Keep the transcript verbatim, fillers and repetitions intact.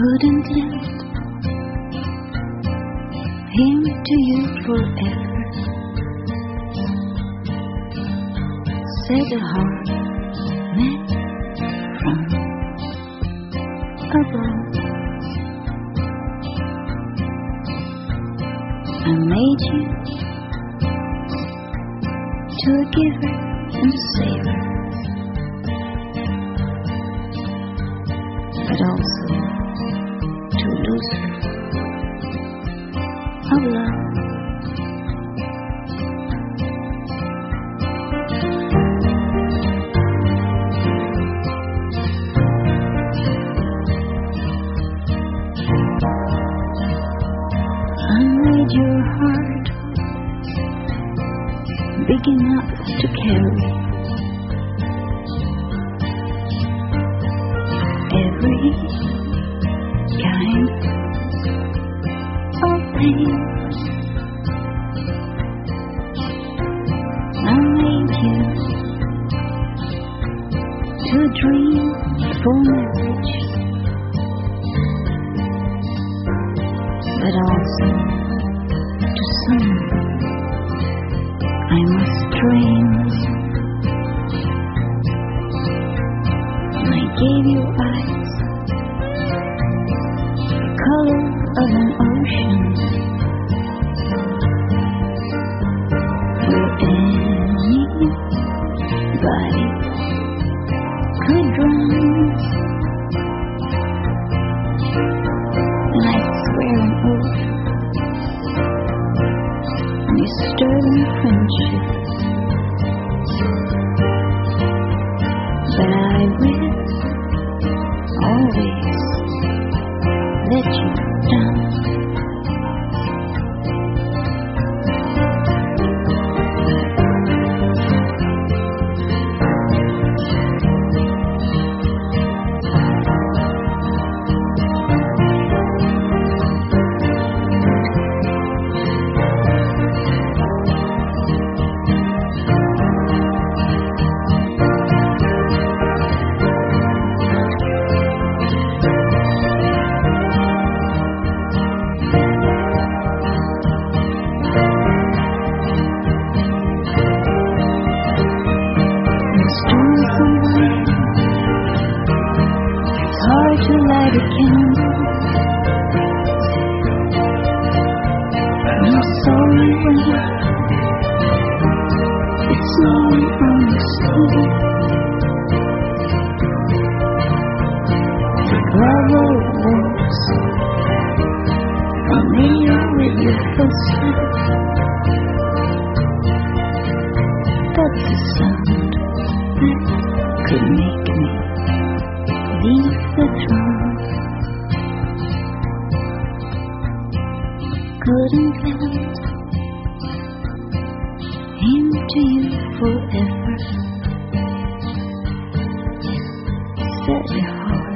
couldn't lend him to you forever. Said a heart meant from above. I made you to a giver and a saver, but also to a loser of love. I made your heart big enough to carry every kind of pain. I made you to a dream for marriage, but also to someone I must train. And I gave you eyes the color of an ocean, where anybody could drown. And I swear an oath on your sterling friendship that I will always let you down. It's hard to light a candle. I'm sorry when it's not understood. The gravel walks familiar with your footsteps. That's the sound that could make me leave the throne. Couldn't lend him to you forever. Set your heart